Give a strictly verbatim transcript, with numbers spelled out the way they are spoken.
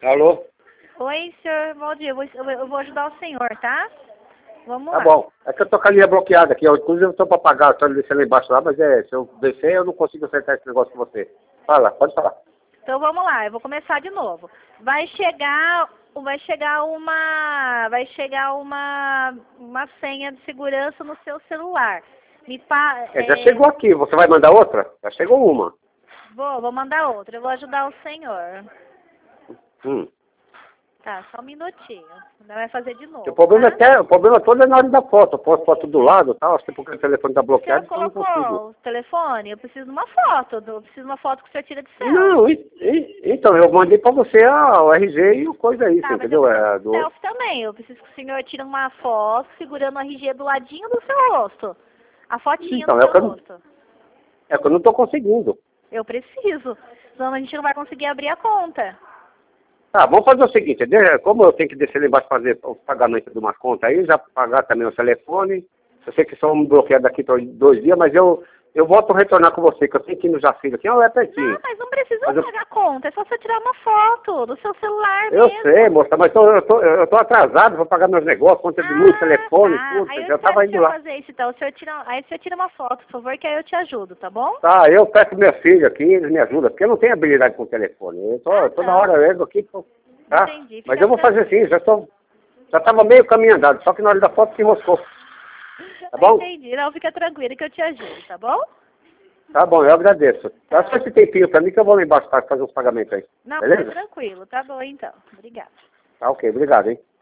Alô? Oi, senhor Valdir, eu vou, eu vou ajudar o senhor, tá? Vamos Tá lá. bom. É que eu tô com a linha bloqueada aqui. Eu, inclusive eu tô pra pagar, eu tô descendo lá embaixo lá, mas é, se eu descer eu não consigo acertar esse negócio com você. Fala, pode falar. Então vamos lá, eu vou começar de novo. Vai chegar, vai chegar uma, vai chegar uma, uma senha de segurança no seu celular. Me pa, É, já é, chegou aqui, você vai mandar outra? Já chegou uma. vou, vou mandar outra. Eu vou ajudar o senhor. Hum. Tá, só um minutinho. Ainda vai fazer de novo, O problema, é tá? até, o problema todo é na hora da foto. Eu posto foto do lado e tal, acho que porque o telefone tá O senhor bloqueado, então eu não colocou consigo. o telefone? Eu preciso de uma foto. Eu preciso de uma foto que o senhor tira de selfie. Não, e- e- então, eu mandei pra você a, o R G e o coisa aí, você Tá, mas eu entendeu? preciso É, de do... selfie também. Eu preciso que o senhor tire uma foto segurando o R G do ladinho do seu rosto. A fotinha Então, do é o seu que eu, não- rosto. é que eu não tô conseguindo. Eu preciso. Senão a gente não vai conseguir abrir a conta. Tá, vamos fazer o seguinte, de- como eu tenho que descer lá embaixo fazer o pagamento de uma conta aí, já pagar também o telefone, eu sei que só um bloqueado daqui por dois dias, mas eu, eu volto a retornar com você, que eu tenho que ir no Jaciro aqui, é pertinho. Não, mas não precisa Mas eu, pagar a conta. É só você tirar uma foto do seu celular eu mesmo. sei, moça, mas tô, eu, tô, eu tô atrasado para pagar meus negócios, conta de luz, Ah, telefone, tá. tudo, Aí eu já espero tava o indo senhor lá. fazer isso, então. O senhor tira, aí o senhor tira uma foto, por favor, que aí eu te ajudo, tá bom? Tá, eu peço meu filho aqui, eles me ajudam, porque eu não tenho habilidade com o telefone. Eu tô, Ah, toda não. hora eu entro aqui, tô, tá? Entendi. Mas Fica eu vou fazer tranquilo. assim, já tô, já tava meio caminho andado, só que na hora da foto se enroscou. Tá bom? Entendi. Não, fica tranquilo que eu te ajudo, tá bom? Tá bom, eu agradeço. Dá Tá. só esse tempinho pra mim que eu vou lá embaixo para fazer uns pagamentos aí. Não, fica Beleza? tranquilo. Tá bom, então. Obrigada. Tá ok, obrigado, hein?